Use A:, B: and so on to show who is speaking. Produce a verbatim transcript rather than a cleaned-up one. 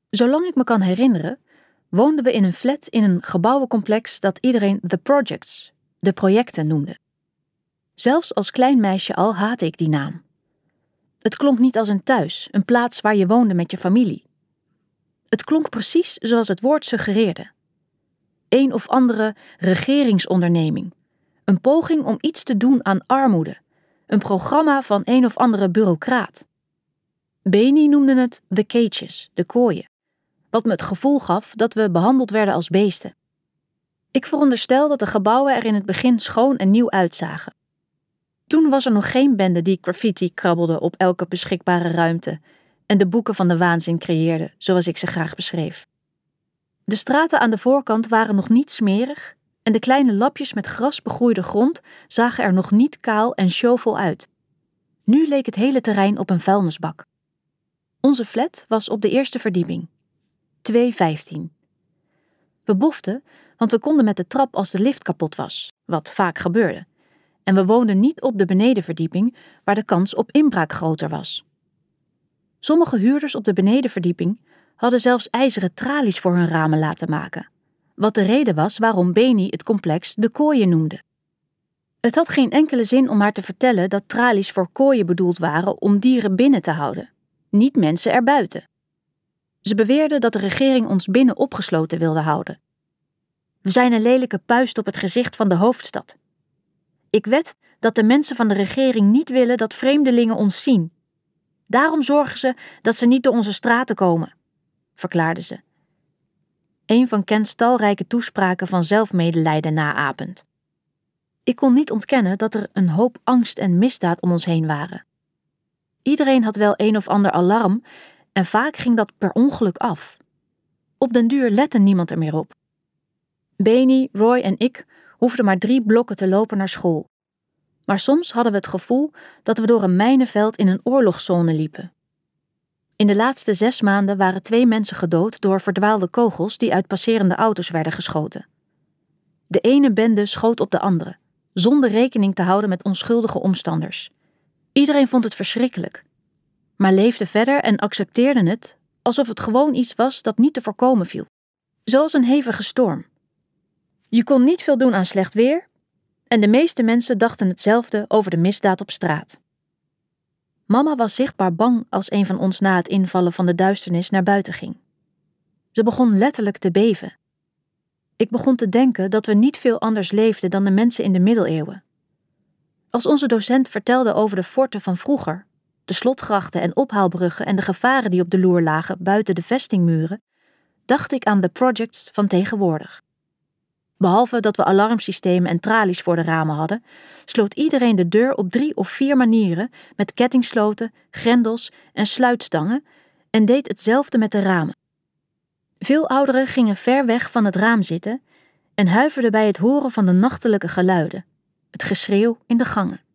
A: Zolang ik me kan herinneren, woonden we in een flat in een gebouwencomplex dat iedereen The Projects, de projecten, noemde. Zelfs als klein meisje al haatte ik die naam. Het klonk niet als een thuis, een plaats waar je woonde met je familie. Het klonk precies zoals het woord suggereerde. Een of andere regeringsonderneming. Een poging om iets te doen aan armoede. Een programma van een of andere bureaucraat. Beni noemde het The Cages, de kooien. Wat me het gevoel gaf dat we behandeld werden als beesten. Ik veronderstel dat de gebouwen er in het begin schoon en nieuw uitzagen. Toen was er nog geen bende die graffiti krabbelde op elke beschikbare ruimte en de boeken van de waanzin creëerde, zoals ik ze graag beschreef. De straten aan de voorkant waren nog niet smerig en de kleine lapjes met gras begroeide grond zagen er nog niet kaal en showvol uit. Nu leek het hele terrein op een vuilnisbak. Onze flat was op de eerste verdieping. twee vijftien. We boften, want we konden met de trap als de lift kapot was, wat vaak gebeurde. En we woonden niet op de benedenverdieping, waar de kans op inbraak groter was. Sommige huurders op de benedenverdieping hadden zelfs ijzeren tralies voor hun ramen laten maken, wat de reden was waarom Beni het complex de kooien noemde. Het had geen enkele zin om haar te vertellen dat tralies voor kooien bedoeld waren om dieren binnen te houden, niet mensen erbuiten. Ze beweerden dat de regering ons binnen opgesloten wilde houden. We zijn een lelijke puist op het gezicht van de hoofdstad. Ik wed dat de mensen van de regering niet willen dat vreemdelingen ons zien. Daarom zorgen ze dat ze niet door onze straten komen, verklaarde ze. Een van Kens talrijke toespraken van zelfmedelijden naapend. Ik kon niet ontkennen dat er een hoop angst en misdaad om ons heen waren. Iedereen had wel een of ander alarm en vaak ging dat per ongeluk af. Op den duur lette niemand er meer op. Beni, Roy en ik hoefden maar drie blokken te lopen naar school. Maar soms hadden we het gevoel dat we door een mijnenveld in een oorlogszone liepen. In de laatste zes maanden waren twee mensen gedood door verdwaalde kogels die uit passerende auto's werden geschoten. De ene bende schoot op de andere, zonder rekening te houden met onschuldige omstanders. Iedereen vond het verschrikkelijk, maar leefde verder en accepteerde het alsof het gewoon iets was dat niet te voorkomen viel. Zoals een hevige storm. Je kon niet veel doen aan slecht weer en de meeste mensen dachten hetzelfde over de misdaad op straat. Mama was zichtbaar bang als een van ons na het invallen van de duisternis naar buiten ging. Ze begon letterlijk te beven. Ik begon te denken dat we niet veel anders leefden dan de mensen in de middeleeuwen. Als onze docent vertelde over de forten van vroeger, de slotgrachten en ophaalbruggen en de gevaren die op de loer lagen buiten de vestingmuren, dacht ik aan de projects van tegenwoordig. Behalve dat we alarmsystemen en tralies voor de ramen hadden, sloot iedereen de deur op drie of vier manieren met kettingsloten, grendels en sluitstangen en deed hetzelfde met de ramen. Veel ouderen gingen ver weg van het raam zitten en huiverden bij het horen van de nachtelijke geluiden, het geschreeuw in de gangen.